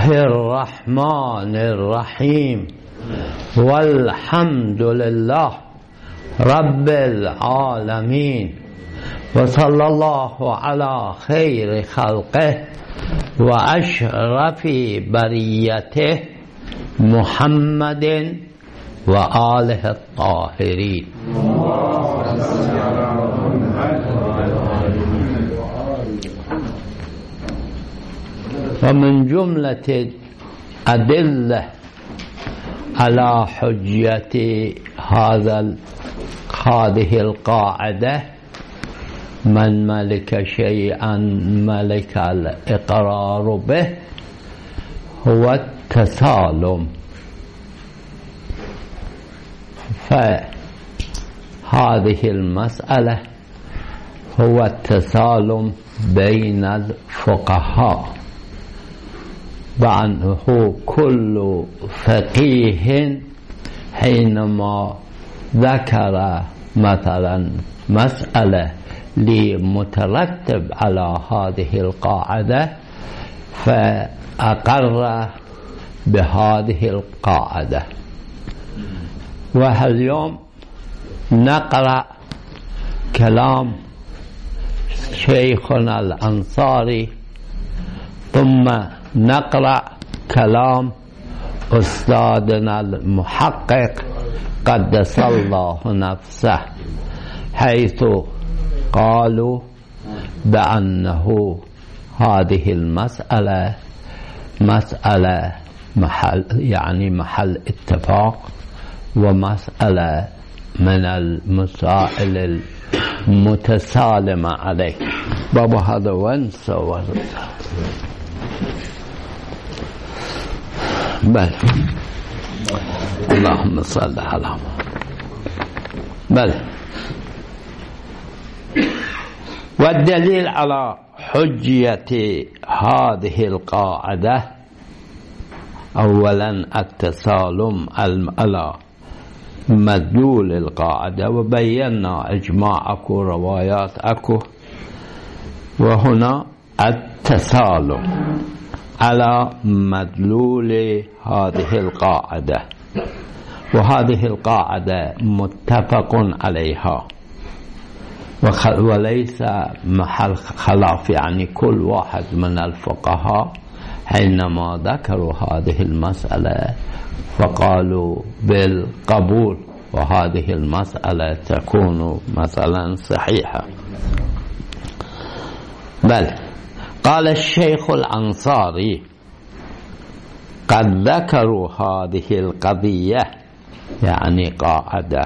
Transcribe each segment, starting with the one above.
الرحمن الرحيم والحمد لله رب العالمين وصلى الله على خير خلقه وأشرف بريته محمد وآله الطاهرين. ومن جملة أدلة على حجية هذه القاعدة من ملك شيئا ملك الإقرار به هو التسالم. فهذه المسألة هو التسالم بين الفقهاء بأنه كل فقيه حينما ذكر مثلا مسألة لمترتب على هذه القاعدة فأقر بهذه القاعدة. واليوم نقرأ كلام شيخنا الأنصاري ثم نقرأ كلام أستاذنا المحقق قدس الله نفسه، حيث قالوا بأنه هذه المسألة مسألة محل اتفاق، ومسألة من المسائل المتسالمة عليه. بابا هذا وين صور؟ بل اللهم صل على بل. والدليل على حجية هذه القاعدة أولا التسالم على مدلول القاعدة، وبينا إجماع أكو روايات أكو، وهنا التسالم على مدلول هذه القاعدة، وهذه القاعدة متفق عليها وليس محل خلاف. يعني كل واحد من الفقهاء حينما ذكروا هذه المسألة فقالوا بالقبول، وهذه المسألة تكون مثلا صحيحة. بل قال الشيخ الأنصاري قد ذكروا هذه القضية، يعني قاعدة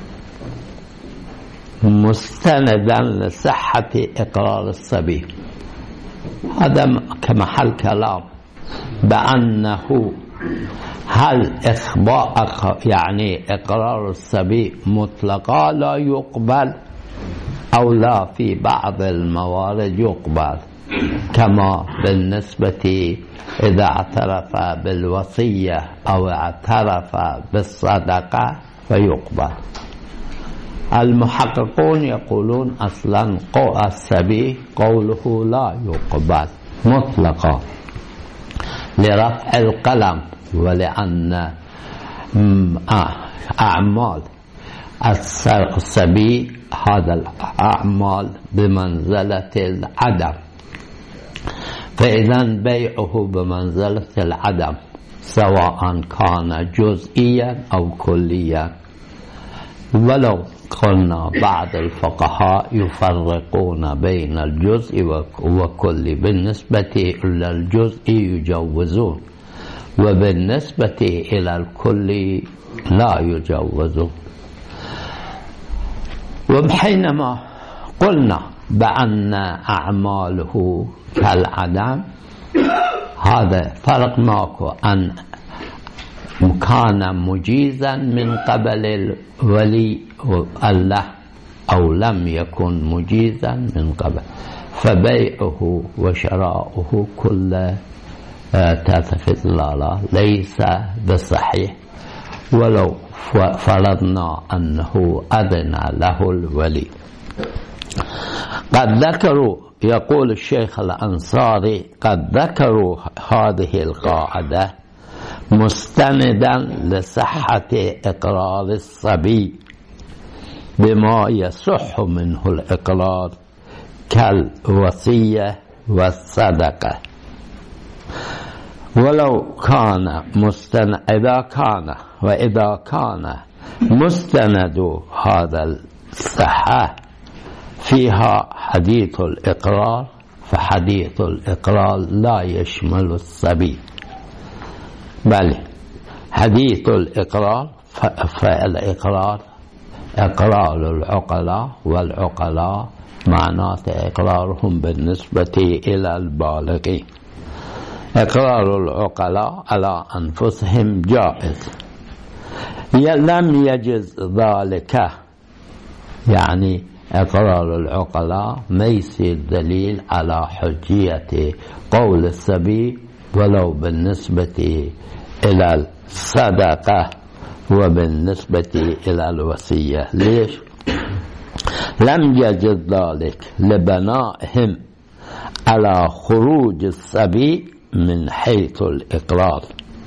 مستندا لصحة إقرار الصبي. هذا كمحل كلام بأنه هل يعني إقرار الصبي مطلقا لا يقبل أو لا، في بعض الموارد يقبل، كما بالنسبة إذا اعترف بالوصية أو اعترف بالصدقة فيقبل. المحققون يقولون أصلا الصبي قوله لا يقبل مطلقا لرفع القلم، ولأن أعمال الصبي هذا الأعمال بمنزلة العدم، فإذا بيعه بمنزلة العدم سواء كان جزئيا أو كليا. ولو قلنا بعض الفقهاء يفرقون بين الجزء وكل، بالنسبة إلى الجزء يجوزون، وبالنسبة إلى الكل لا يجوزون. وحينما قلنا بأن أعماله كالعدم، هذا فرق ماكو أن كان مجيزا من قبل الولي الله أو لم يكن مجيزا من قبل، فبيعه وشراؤه كل تاتفت لا ليس بصحيح، ولو فرضنا أنه أذن له الولي. قد ذكروا يقول الشيخ الأنصاري قد ذكروا هذه القاعدة مستندا لصحة إقرار الصبي بما يصح منه الإقرار كالوصية والصدقة، ولو كان وإذا كان مستند هذا الصحة فيها حديث الإقرار، فحديث الإقرار لا يشمل الصبي، بل حديث الإقرار فالإقرار إقرار العقلاء، والعقلاء معناته إقرارهم بالنسبة إلى البالغين. إقرار العقلاء على أنفسهم جائز. لم يجز ذلك، يعني إقرار العقلاء ما يصير دليل على حجية قول الصبي ولو بالنسبة إلى الصدقة وبالنسبة إلى الوصية. ليش؟ لم يجد ذلك لبنائهم على خروج الصبي من حيث الإقرار،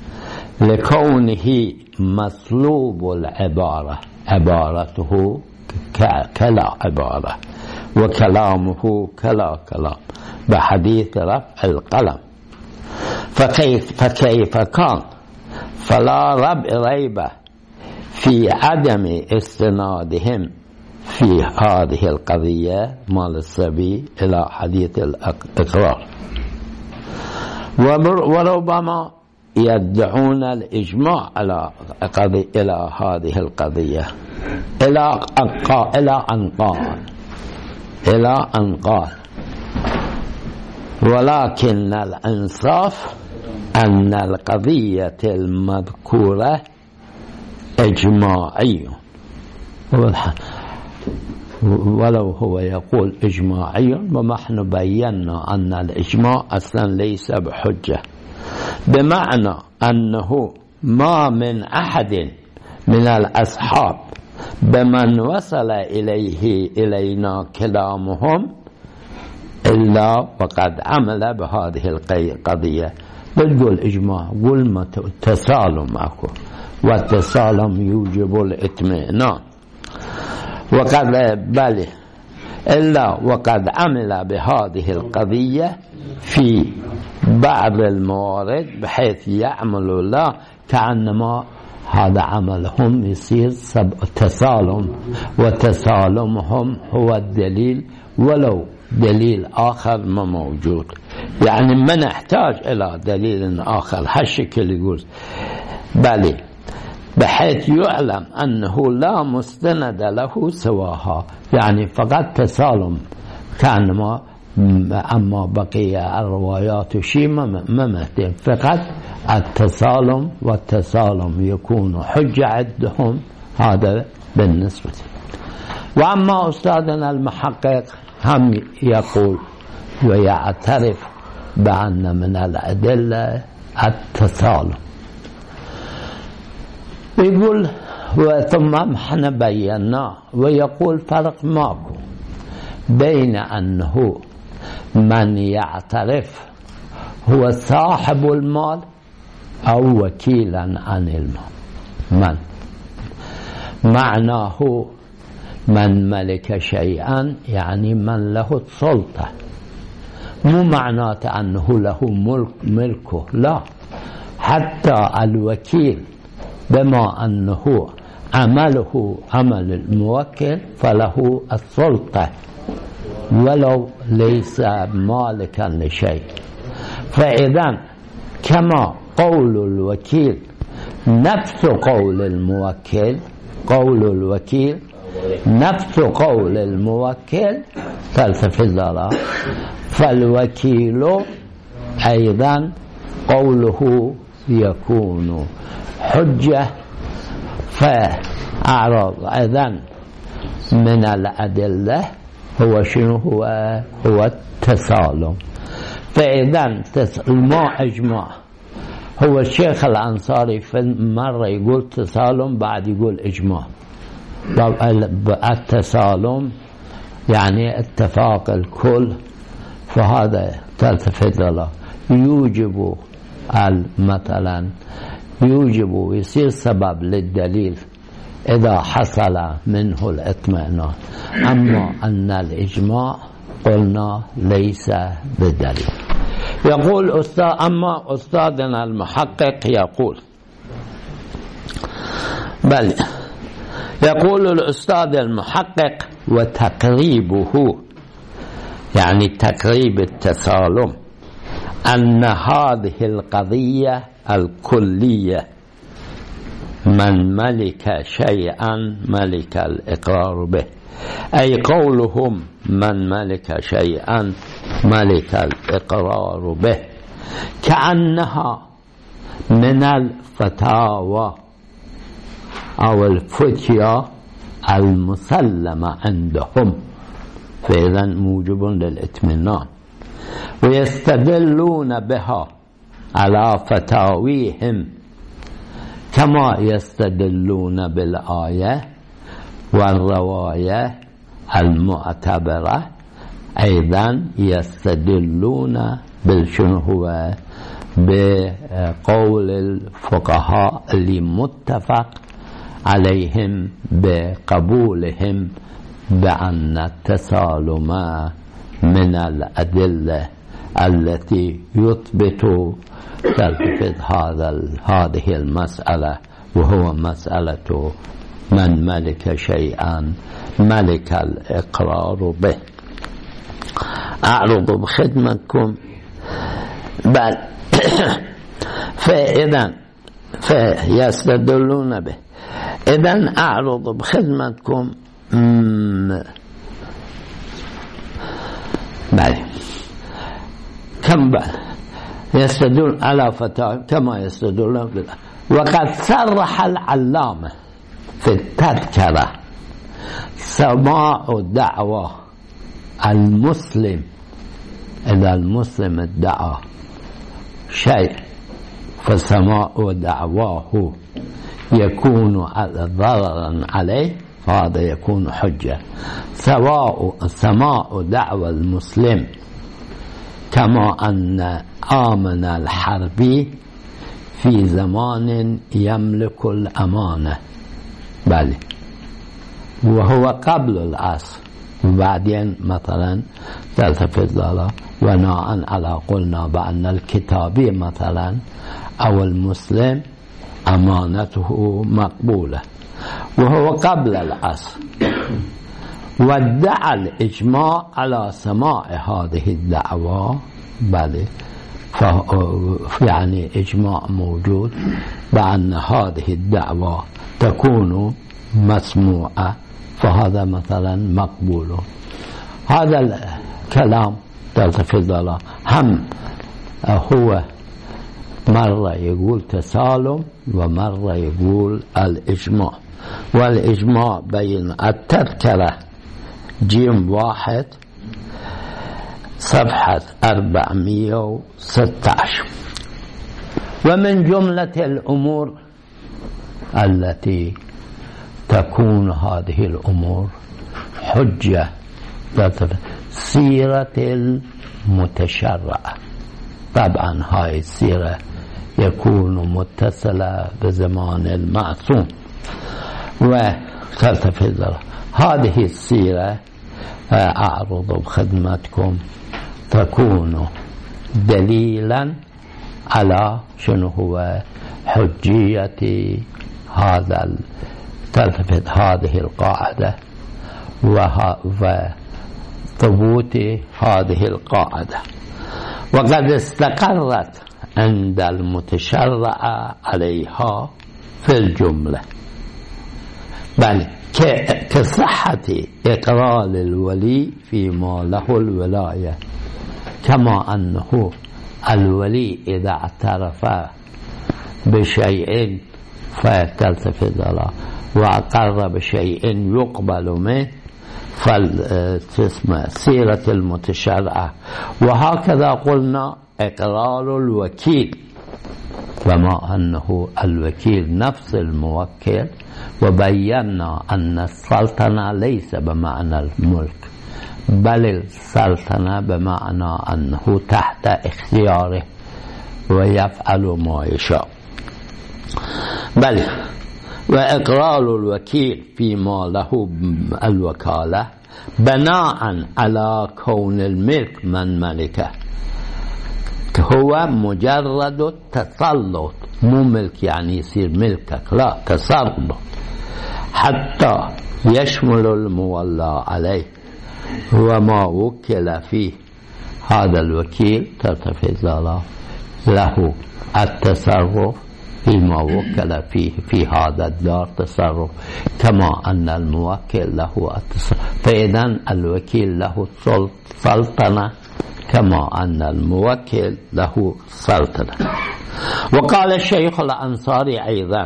لكونه مسلوب العبارة، عبارته كلا عبارة وكلامه كلا كلام، بحديث رفع القلم. فكيف كان؟ فلا ريب في عدم استنادهم في هذه القضية مال الصبي إلى حديث الإقرار. وربما يدعون الإجماع إلى هذه القضية إلى أن قال ولكن الإنصاف أن القضية المذكورة إجماعي، ولو هو يقول إجماعي، ونحن بينا أن الإجماع أصلا ليس بحجة، بمعنى أنه ما من أحد من الأصحاب بمن وصل إلينا كلامهم إلا وقد عمل بهذه القضية. بتقول إجماع، قل ما تسالم أكو، والتسالم يوجب الاطمئنان، وقد بل إلا وقد عمل بهذه القضية في بعض الموارد بحيث يعمل لا كأنما هذا عملهم يصير تسالم، وتسالمهم هو الدليل ولو دليل آخر ما موجود، يعني ما نحتاج إلى دليل آخر. هالشكل يقول بل بحيث يعلم أنه لا مستند له سواها، يعني فقط تسالم كأنما، أما بقي الروايات شيء ما مهتم، فقط التسالم، والتسالم يكون حجة عندهم. هذا بالنسبة. وأما أستاذنا المحقق هم يقول ويعترف بأن من الأدلة التسالم، يقول ثم احنا بينا، ويقول فرق ماكو بين أنه من يعترف هو صاحب المال أو وكيلا عن المال. من معناه من ملك شيئا، يعني من له السلطة، مو معناته أنه له ملكه، لا، حتى الوكيل بما أنه عمله عمل الموكل فله السلطة ولو ليس مالكا لشيء. فإذا كما قول الوكيل نفس قول الموكل، قول الوكيل نفس قول الموكل فالتفزر، فالوكيل أيضا قوله يكون حجة. فأعرض أيضا من الأدلة هو شنو؟ هو التسالم. فإذا ما إجماع، هو الشيخ الأنصاري في مرة يقول تسالم بعد يقول إجماع. التسالم يعني اتفاق الكل فهذا تلتفت له يوجب مثلا يوجب يصير سبب للدليل إذا حصل منه الاطمئنان. أما أن الإجماع قلنا ليس بدليل. يقول أما أستاذنا المحقق يقول بل يقول الأستاذ المحقق وتقريبه يعني تقريب التسالم أن هذه القضية الكلية من ملك شيئا ملك الإقرار به، أي قولهم من ملك شيئا ملك الإقرار به، كأنها من الفتاوى أو الفتيا المسلمة عندهم، فإذا موجب للإطمئنان، ويستدلون بها على فتاويهم كما يستدلون بالآية والرواية المعتبرة. أيضا يستدلون بالشنو هو بقول الفقهاء اللي متفق عليهم بقبولهم بأن التسالم من الأدلة التي يثبت تلفظ هذه المسألة، وهو مسألة من ملك شيئا ملك الإقرار به. أعرض بخدمتكم بل فإذا فيستدلون به. إذن أعرض بخدمتكم بل كم بل يستدل على فتاة كما يستدلون بالله. وقد صرح العلامة في التذكرة سماع دعوة المسلم، إذا المسلم ادعى شيء فسماع دعواه يكون ضررا عليه، فهذا يكون حجة. سواء سماع دعوى المسلم كما أن آمن الحربي في زمان يملك الأمانة بل وهو قبل العصر، وبعدين مثلا تلتفت له وناء على قلنا بأن الكتابي مثلا أو المسلم أمانته مقبولة وهو قبل العصر، وادعى الإجماع على سماع هذه الدعوة بل يعني إجماع موجود بأن هذه الدعوة تكون مسموعة، فهذا مثلا مقبول. هذا الكلام تلتفت له هم هو مرة يقول تسالم ومرة يقول الإجماع. والإجماع بين التذكرة جيم 1 صفحة 416. ومن جملة الأمور التي تكون هذه الأمور حجة سيرة المتشرع. طبعا هاي السيرة يكون متصلة بزمان المعصوم، وتلتفت هذه السيرة أعرض بخدمتكم تكون دليلا على شنو هو حجية هذا تلتفت هذه القاعدة وثبوت هذه القاعدة. وقد استقرت عند المتشرع عليها في الجملة بل كصحة إقرار الولي فيما له الولاية، كما أنه الولي إذا اعترف بشيء فتلتفت له وأقر بشيء يقبل منه فالتسمى سيرة المتشرعة. وهكذا قلنا إقرار الوكيل، وما أنه الوكيل نفس الموكل، وبينا أن السلطنة ليس بمعنى الملك بل السلطنة بمعنى أنه تحت اختياره ويفعل ما يشاء. بل وإقرار الوكيل فيما له الوكالة بناء على كون الملك من ملكه هو مجرد التسلط، مو ملك يعني يصير ملكك، لا، تسلط حتى يشمل المولى عليه وما وكل فيه. هذا الوكيل تلتفت له التصرف فيما وكل فيه في هذا الدار تصرف، كما أن الموكل له التصرف. فإذن الوكيل له سلطنة كما أن الموكل له سلطنة. وقال الشيخ الأنصاري أيضا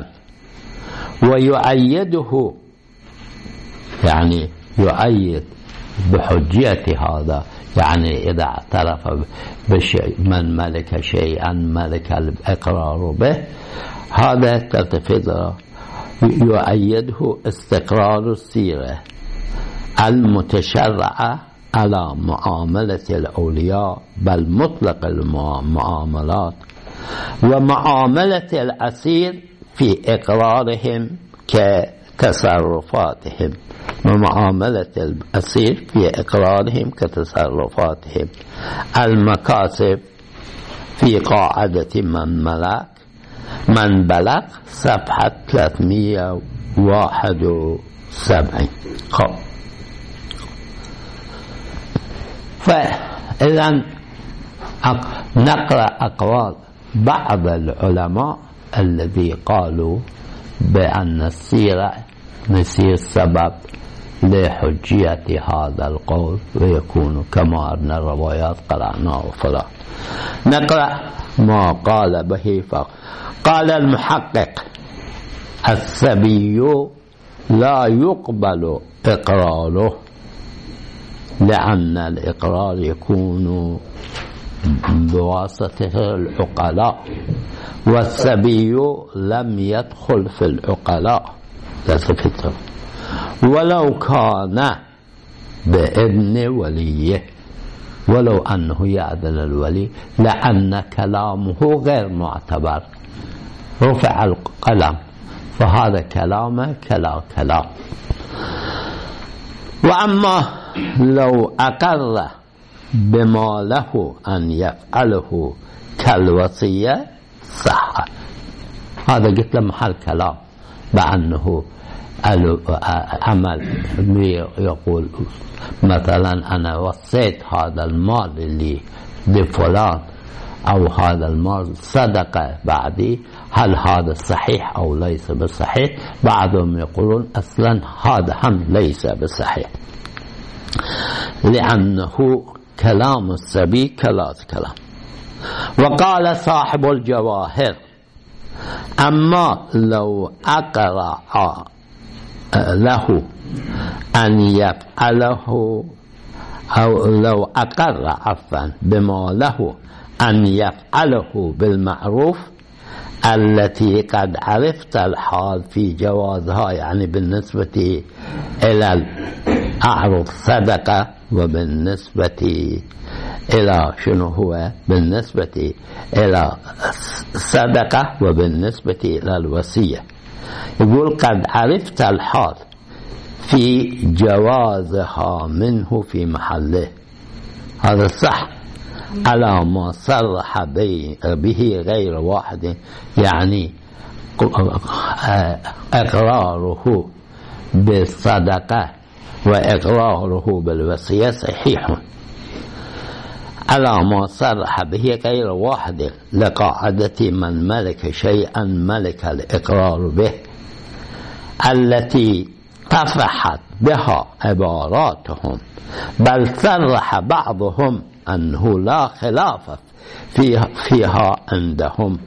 ويؤيده، يعني يؤيد بحجية هذا، يعني إذا اعترف بشيء من ملك شيئا ملك الإقرار به، هذا تلتفت يؤيده استقرار السيرة المتشرعة على معاملة الأولياء بل مطلق المعاملات، ومعاملة الأسير في إقرارهم كتصرفاتهم، ومعاملة الأسير في إقرارهم كتصرفاتهم. المكاسب في قاعدة من بلغ صفحة 371. فإذا نقرأ أقوال بعض العلماء الذي قالوا بأن السيرة نسير سبب لحجية هذا القول ويكون كما أن الروايات قرأناه فلا. نقرأ ما قال به قال المحقق السبي لا يقبل إقراره لأن الإقرار يكون بواسطة العقلاء، والسبي لم يدخل في العقلاء ولو كان بإذن وليه، ولو أنه يأذن الولي، لأن كلامه غير معتبر، رفع القلم، فهذا كلامه كلام. وأما لو أقر بما له أن يفعله كالوصية صح. هذا قلت له محل كلام، بأنه عمل يقول مثلا أنا وصيت هذا المال اللي لفلان أو هذا المال صدقة بعدي، هل هذا صحيح أو ليس بصحيح؟ بعضهم يقولون أصلا هذا هم ليس بصحيح، لأنه كلام السبي كلام. وقال صاحب الجواهر أما لو أقرأ له أن يفعله، أو لو أقر عفوا بما له أن يفعله بالمعروف التي قد عرفت الحال في جوازها، يعني بالنسبة إلى الأعرض صدقة، وبالنسبة إلى شنو هو بالنسبة إلى صدقة، وبالنسبة إلى الوصية. يقول قد عرفت الحال في جوازها منه في محله، هذا صح على ما صرح به غير واحد، يعني إقراره بالصدقة وإقراره بالوصية صحيح على ما صرح به غير واحد، لقاعدة من ملك شيئا ملك الإقرار به التي طفحت بها عباراتهم، بل صرح بعضهم أنه لا خلاف فيها عندهم،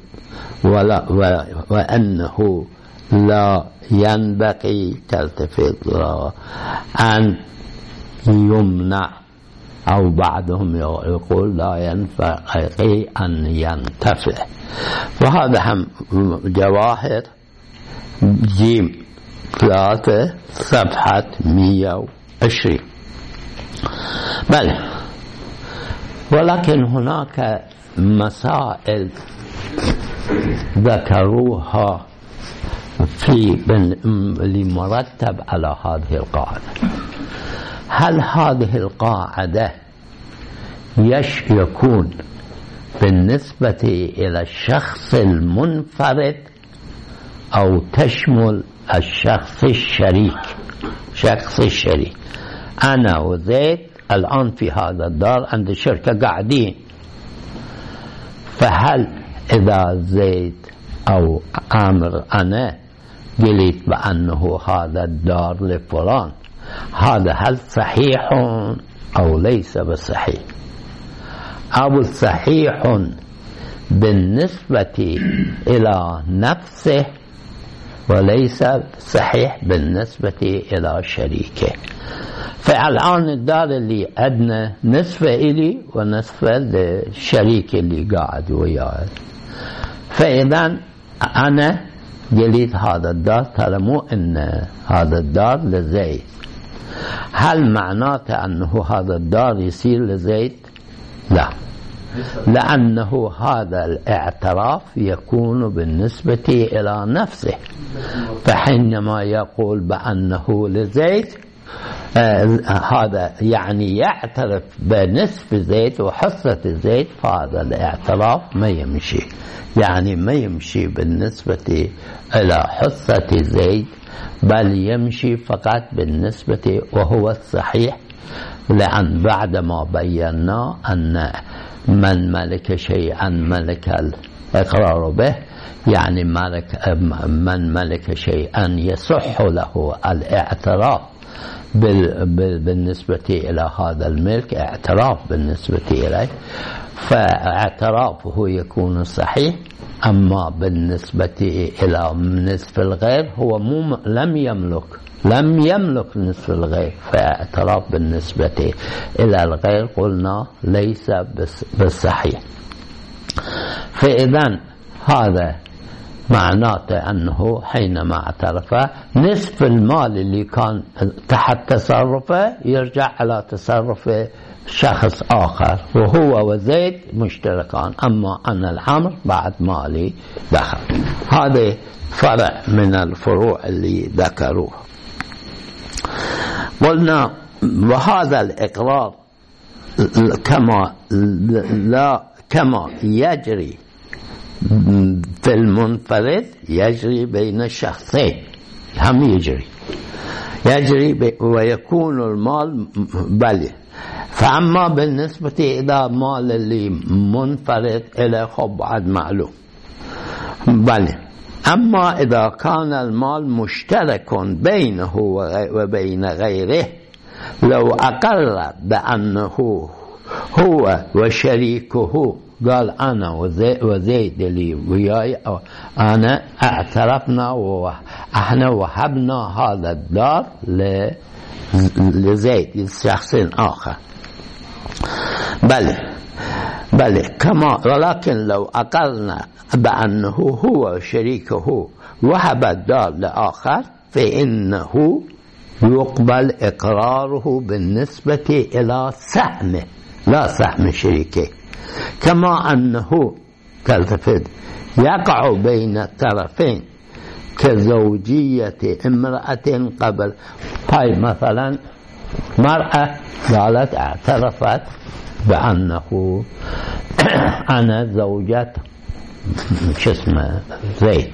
وأنه لا ينبغي تلتفت أن يمنع، أو بعضهم يقول لا ينبغي أن ينتفع. وهذا هم جواهر جيم 3 صفحة 120. بل ولكن هناك مسائل ذكروها لمرتب على هذه القاعدة. هل هذه القاعدة يكون بالنسبة إلى الشخص المنفرد أو تشمل الشخص الشريك؟ شخص الشريك، أنا وزيد الآن في هذا الدار عند الشركة قاعدين، فهل إذا زيد أو عامر أنا قلت بأنه هذا الدار لفلان، هذا هل صحيح أو ليس بصحيح؟ أو صحيح بالنسبة إلى نفسه وليس صحيح بالنسبة إلى شريكه؟ فالآن الدار اللي أدنى نصفه إلي ونصفه للشريك اللي قاعد وياه، فإذا أنا قلت هذا الدار ترى مو إن هذا الدار لزيد، هل معناته أنه هذا الدار يصير لزيد؟ لا، لأنه هذا الاعتراف يكون بالنسبة إلى نفسه، فحينما يقول بأنه لزيد هذا يعني يعترف بنصف زيد وحصة زيد، فهذا الاعتراف ما يمشي، يعني ما يمشي بالنسبة إلى حصة زيد، بل يمشي فقط بالنسبة، وهو الصحيح، لأن بعدما بينا أن من ملك شيئا ملك الإقرار به، يعني من ملك شيئا يصح له الاعتراف بالنسبة إلى هذا الملك، اعتراف بالنسبة إليه، فاعترافه يكون صحيح. أما بالنسبة إلى نصف الغير هو لم يملك نصف الغير، فاعتراف بالنسبة إلى الغير قلنا ليس بالصحيح. فإذا هذا معناته أنه حينما اعترف نصف المال اللي كان تحت تصرفه يرجع على تصرف شخص آخر، وهو وزيد مشتركان، أما أنا العمر بعد مالي دخل. هذا فرع من الفروع اللي ذكروها. قلنا وهذا الإقرار كما يجري في المنفرد يجري بين الشخصين، هم يجري ويكون المال بلي. فأما بالنسبة إلى مال اللي منفرد إلى خب بعد معلوم بلي، أما إذا كان المال مشترك بينه وبين غيره، لو أقر بأنه هو وشريكه، قال أنا وزيد اللي وياي أنا اعترفنا وإحنا وهبنا هذا الدار لزيد لشخص آخر، بل كما، ولكن لو أقرنا بأنه هو وشريكه وهب الدار لآخر، فإنه يقبل إقراره بالنسبة إلى سهمه لا سهم شريكه، كما أنه تلتفت يقع بين الطرفين كزوجية امرأة قبل. هاي مثلا مرأة قالت اعترفت بأنه أنا زوجة زيد،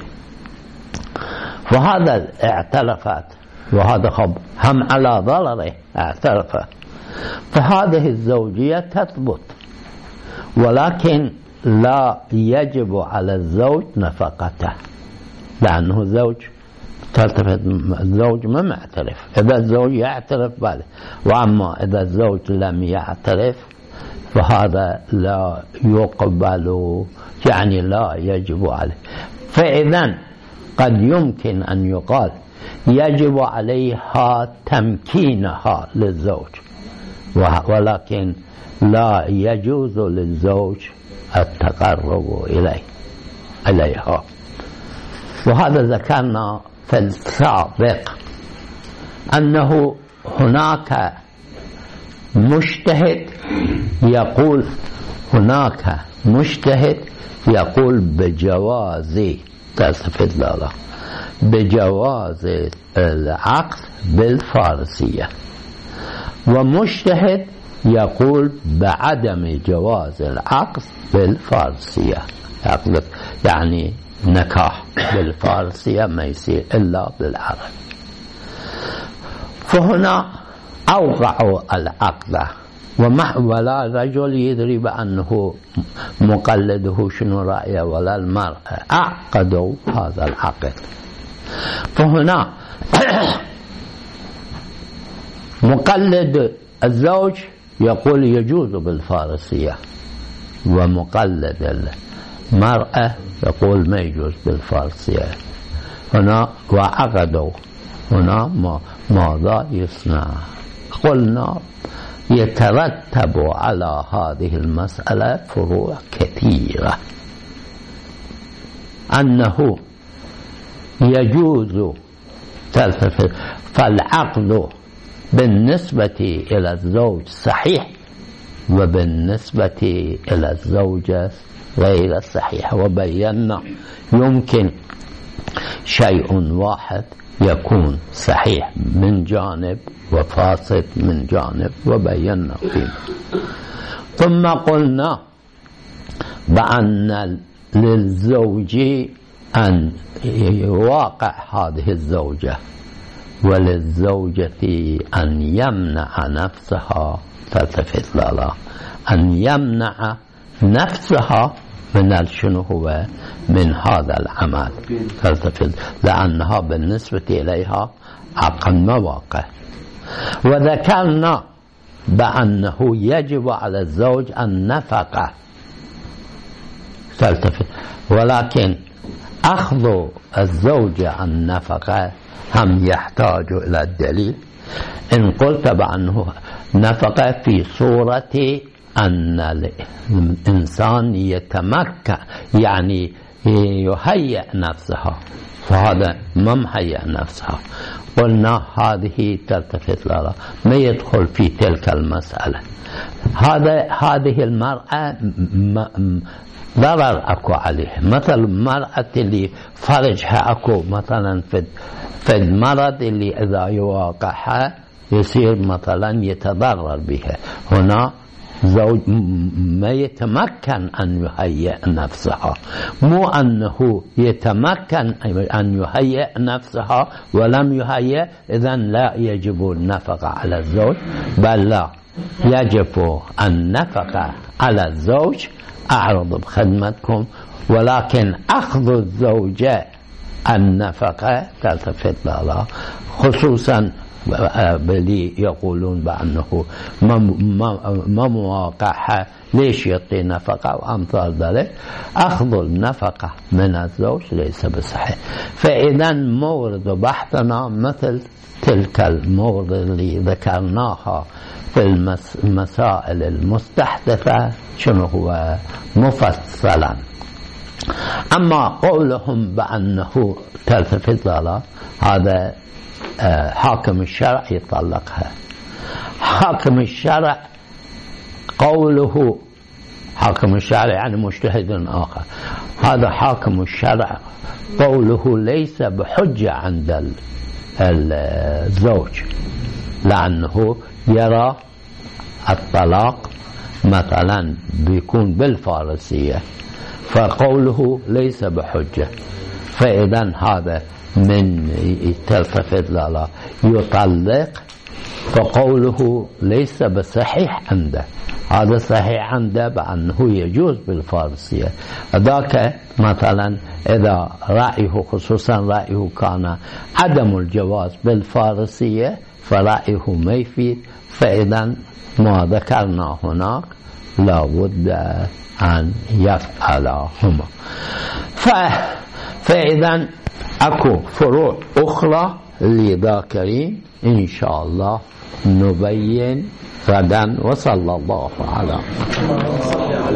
وهذا اعترفت، وهذا هم على ضرره اعترفت، فهذه الزوجية تثبت، ولكن لا يجب على الزوج نفقته، لأنه زوج تلتفت الزوج ما معترف. إذا الزوج يعترف بله، وأما إذا الزوج لم يعترف فهذا لا يقبل، يعني لا يجب عليه. فإذا قد يمكن أن يقال يجب عليها تمكينها للزوج، ولكن لا يجوز للزوج التقرب إليها. وهذا ذكرنا في السابق أنه هناك مجتهد يقول، هناك مجتهد يقول بجواز تستدلال بجواز العقد بالفارسية، ومجتهد يقول بعدم جواز العقد بالفارسية، يعني نكاح بالفارسية ما يصير إلا بالعرب. فهنا أوقعوا العقد ولا رجل يدري بأنه مقلده شنو رأيه ولا المرأة، أعقدوا هذا العقد. فهنا مقلد الزوج يقول يجوز بالفارسية، ومقلد المرأة يقول ما يجوز بالفارسية. هنا وعقدوا. هنا ماذا يصنع؟ قلنا يترتب على هذه المسألة فروع كثيرة، أنه يجوز فالعقد بالنسبة إلى الزوج صحيح، وبالنسبة إلى الزوجة غير صحيح. وبينا يمكن شيء واحد يكون صحيح من جانب وفاسد من جانب، وبينا فيه. ثم قلنا بأن للزوج أن يواقع هذه الزوجة، وللزوجة أن يمنع نفسها، تلتفت لا أن يمنع نفسها من شنو هو من هذا العمل، تلتفت، لأنها بالنسبة إليها أقل مواقع. وذكرنا بأنه يجب على الزوج النفقة، تلتفت، ولكن أخذ الزوجة النفقة هم يحتاج إلى الدليل. إن قلت بأنه نفقة في صورة أن الإنسان يتمكن يعني يهيئ نفسها، فهذا ما مهيئ نفسها، قلنا هذه تلتفت لها ما يدخل في تلك المسألة. هذه المرأة ضرر أكو عليه، مثل المرأة اللي فرجها أكو مثلا في المرض اللي إذا يواقعها يصير مثلا يتضرر بها. هنا زوج ما يتمكن أن يهيئ نفسها، مو أنه يتمكن أن يهيئ نفسها ولم يهيئ إذن لا يجب النفقة على الزوج، بل لا يجب النفقة على الزوج. أعرض بخدمتكم، ولكن أخذ الزوجة النفقة تلتفت لها، خصوصا بلي يقولون بأنه ما مواقعها ليش يعطي نفقة وأمثال ذلك. أخذ النفقة من الزوج ليس بصحيح. فإذا مورد بحثنا مثل تلك المورد اللي ذكرناها في المسائل المستحدثة شنو هو مفصلا. أما قولهم بأنه تلتفت لها، هذا حاكم الشرع يطلقها. حاكم الشرع قوله، حاكم الشرع يعني مجتهد آخر، هذا حاكم الشرع قوله ليس بحجة عند الزوج، لأنه يرى الطلاق مثلا بيكون بالفارسية، فقوله ليس بحجة. فإذا هذا من تلتفت لا يطلق، فقوله ليس بصحيح عنده، هذا صحيح عنده بأنه يجوز بالفارسية. ذاك مثلا إذا رأيه خصوصا رأيه كان عدم الجواز بالفارسية فرأيه ما يفيد، فإذا ما ذكرنا هناك لا بد أن يفعلهما. فإذا أكو فروع أخرى لذاكرين إن شاء الله نبين غدا. وصلى الله على